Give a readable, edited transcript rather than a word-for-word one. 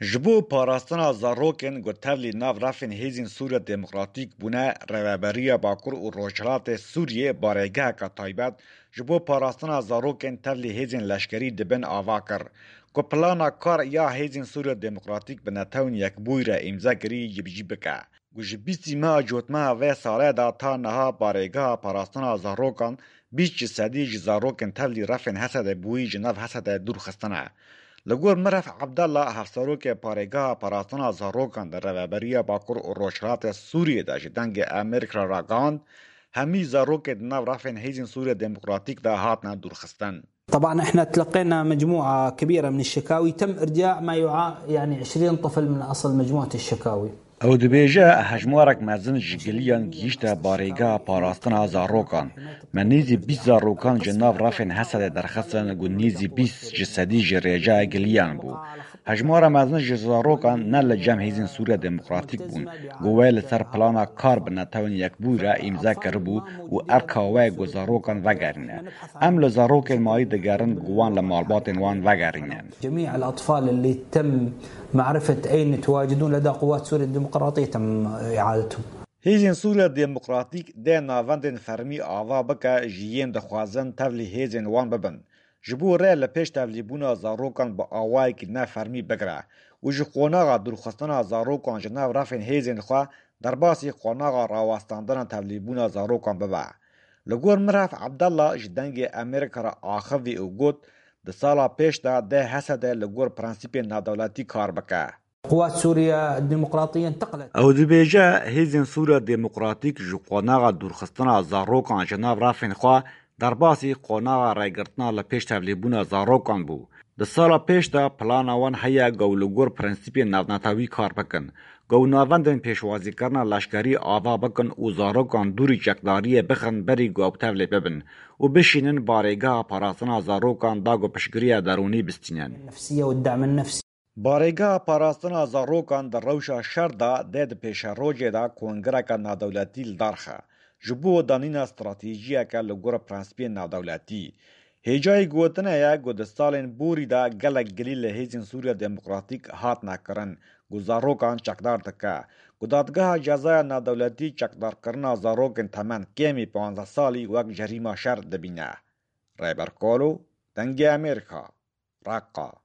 جبو پاراستنا زاروکن گوتولی ناو رافین هیزین سوریا دموکراتیک بونه روابریا باکور و روشلات سوریه بارگاه که تایبت جبو پاراستنا زاروکن تولی هیزین لشکری دبن آوا کر که پلانا کار یا هیزین سوریا دموکراتیک بنتون یک بوی را امضا کری یبجی بکه. گوش بیستی ما جوتما و ساله دا تا نها بارگاه پاراستنا زاروکن 20 صدی زاروکن تولی رافین حسد بوی جناف حسد دور خستنه. لگور مرف عبدالله هفسروک پارگاه پاراستنا زاروکان در روابریا باکور و روشلات سوریه دا جدنگ امریکا راگاند همي زاروك ناو رافين هيزن سوريا ديمقراطيك دا هاتنا دورخستان. طبعا احنا تلقينا مجموعة كبيرة من الشكاوي، تم ارجاع ما يعني 20 طفل من اصل مجموعة الشكاوي. او دبیجه هجمارک مزن جگلیان گیشت باريگا پاراستنا زاروکان من نیزی 20 زاروکان جناف رافين حسد درخستن گو نیزی 20 جسدی جریجا گلیان بو. هجمارا مزن جزاروکان نل جمع هیزن سوریا دموکراتیک بون گویل سر پلانا کار بنتاون یک بوی را امضا کربو و ارکاوه گو زاروکان وگرینه ام لزاروک مایی دگرن گوان لمالباتن وان وگرینه. جميع الأطفال اللي تم معرفة أين يتواجدون لدى قوات سوريا الديمقراطية تم إعادتهم. هیزن سوریا دموکراتیک ده ناوندن فرمی آوا بکا جیین دخوازن تولی هیزن وان ببن. جبو ره لپیش تولیبونا زاروکان با آوائی که نه فرمی بگره و جو قوناغا درخستنا زاروکان جناو رافین هیزن خواه در باسی قوناغا راواستاندن تولیبونا زاروکان ببا. لگور مرف عبدالله جدنگ امریکا را آخوی او گوت ده سالا پیش ده حسد لگور پرنسیپ نادولتی کار بکه. قوات سوريا الديمقراطية انتقلت او دبیجه هیزن سوریا دموکراتیک جو قوناغا درخستنا زاروکان جناو رافین خواه در باسی قوناغا رایگرتنا لپیش تولیبونا زاروکان بو. ده سالا پیش دا پلاناوان هیا گو لگور پرنسیپ ناوناتاوی کار بکن. گو ناوندن پیشوازی کرنا لشکری آوا بکن و زاروکان دوری چکداری بخن بری گو تولی ببن و بشینن بارگاه پاراستنا زاروکان دا گو پشگری درونی بستینن. النفسية والدعم النفسي. بارگاه پاراستنا زاروکان در روشا شر دا دید پیش روجه دا کنگرکا نادولتی لدارخه. جبو دانینا استراتیجیه که لگور پرنسپی نادولتی. هیجای گوتنه یا گودستالین بوری دا گلک گلیل هیزن سوریا دموکراتیک هات نکرن گو زاروکان چکدار تکه. گودادگاه جزای نادولتی چکدار کرنا زاروکن تمن کمی 15 سالی وک جریمه شر دبینه. رایبر کولو دنگ امریکا راقا.